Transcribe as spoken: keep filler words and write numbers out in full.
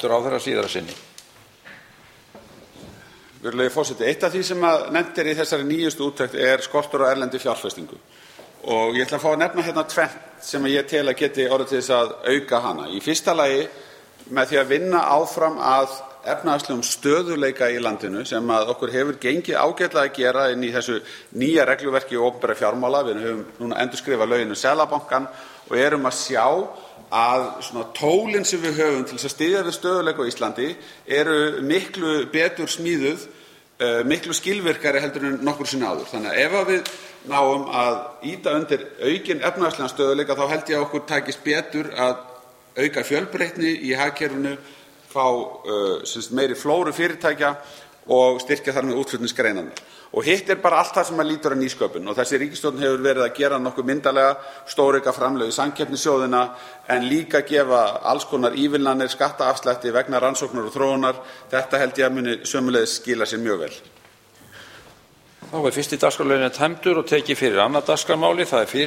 hæstvirtur ráðherra síðara sinni. Virðulegi forseti, eitt af því sem að nefnt er í þessari nýjustu úttekt er skortur á erlendri fjárfestingu. Og ég ætla að fá að nefna hérna tvennt sem ég tel að geti orðið til þess að auka hana. Í fyrsta lagi með því að vinna áfram að efnahagslegum stöðugleika í landinu sem að okkur hefur gengið ágætlega að gera inn í þessu nýja regluverki opinberra fjármála. Við höfum núna endurskrifað lögin um Seðlabankann og erum að sjá að svona tólin sem við höfum til þess að styðja við stöðugleika á Íslandi eru miklu betur smíðuð, uh, miklu skilvirkari heldur en nokkur sinni áður. Þannig að ef að við náum að ýta undir aukinn efnahagslegan stöðugleika þá held ég að okkur takist betur að auka fjölbreytni í hagkerfinu, fá uh, semst meiri flóru fyrirtækja og styrkja þar með útflutningsgreinarnar. Og hitt er bara allt það sem að lítur að nýsköpun og þessi ríkisstjórn hefur verið að gera nokkuð myndarlega, stórauka framlög í samkeppnissjóðina en líka gefa alls konar ívilnanir, skattaafslætti vegna rannsóknar og þróunar. Þetta held ég að muni sömuleiðis skila sér mjög vel. Þá er fyrsti dagskrárliðurinn tæmdur og tekið fyrir annað dagskrármálið. Það er fyrir